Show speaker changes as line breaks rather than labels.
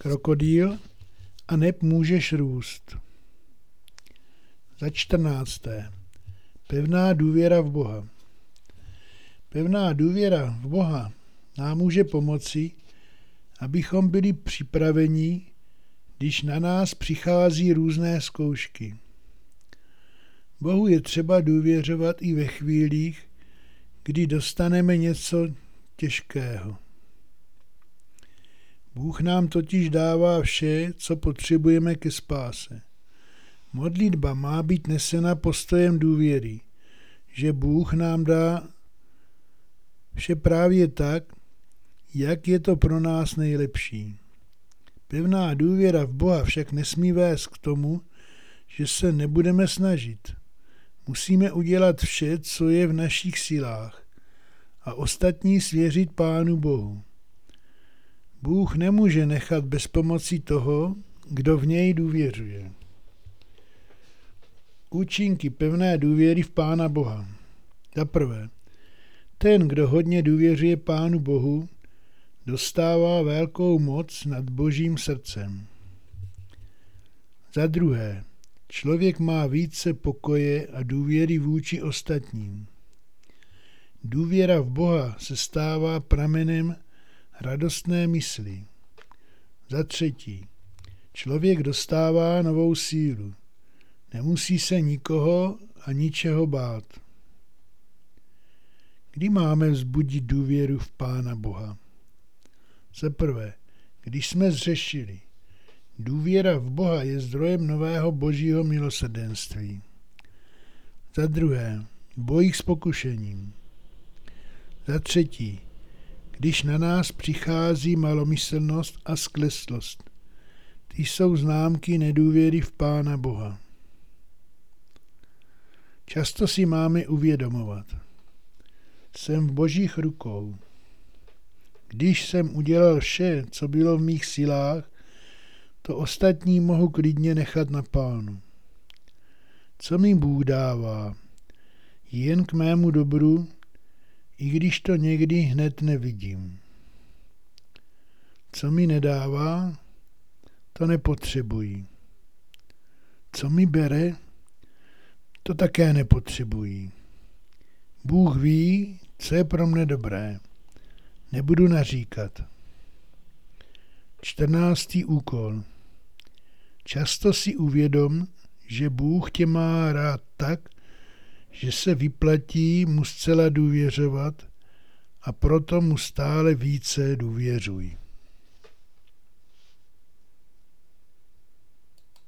krokodýl a neb můžeš růst. Za 14. Pevná důvěra v Boha. Pevná důvěra v Boha nám může pomoci, abychom byli připraveni, když na nás přichází různé zkoušky. Bohu je třeba důvěřovat i ve chvílích, kdy dostaneme něco těžkého. Bůh nám totiž dává vše, co potřebujeme ke spáse. Modlitba má být nesena postojem důvěry, že Bůh nám dá vše právě tak, jak je to pro nás nejlepší. Pevná důvěra v Boha však nesmí vést k tomu, že se nebudeme snažit. Musíme udělat vše, co je v našich silách a ostatní svěřit Pánu Bohu. Bůh nemůže nechat bez pomoci toho, kdo v něj důvěřuje. Účinky pevné důvěry v Pána Boha. Za prvé, ten, kdo hodně důvěřuje Pánu Bohu, dostává velkou moc nad Božím srdcem. Za druhé, člověk má více pokoje a důvěry vůči ostatním. Důvěra v Boha se stává pramenem radostné mysli. Za třetí, člověk dostává novou sílu. Nemusí se nikoho a ničeho bát. Kdy máme vzbudit důvěru v Pána Boha? Za prvé, když jsme zřešili. Důvěra v Boha je zdrojem nového Božího milosrdenství. Za druhé, v bojích s pokušením. Za třetí, když na nás přichází malomyslnost a skleslost. Ty jsou známky nedůvěry v Pána Boha. Často si máme uvědomovat. Jsem v Božích rukou. Když jsem udělal vše, co bylo v mých silách, to ostatní mohu klidně nechat na Pánu. Co mi Bůh dává? Jen k mému dobru, i když to někdy hned nevidím. Co mi nedává, to nepotřebuji. Co mi bere, to také nepotřebuji. Bůh ví, co je pro mne dobré. Nebudu naříkat. 14. úkol. Často si uvědom, že Bůh tě má rád tak, že se vyplatí mu zcela důvěřovat a proto mu stále více důvěřuj.